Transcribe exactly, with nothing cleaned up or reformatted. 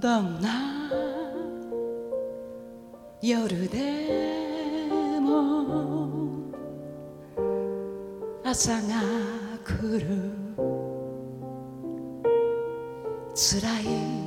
どんな夜でも朝が来る辛い